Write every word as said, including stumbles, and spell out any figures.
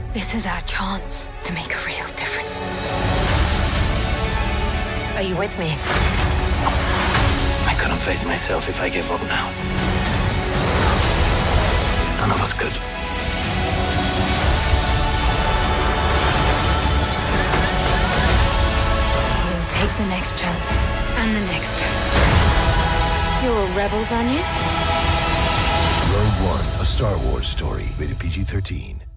This is our chance to make a real difference. Are you with me? I couldn't face myself if I gave up now. None of us could. We'll take the next chance. And the next. You're all rebels, aren't you? Rogue One, a Star Wars story. Rated P G thirteen.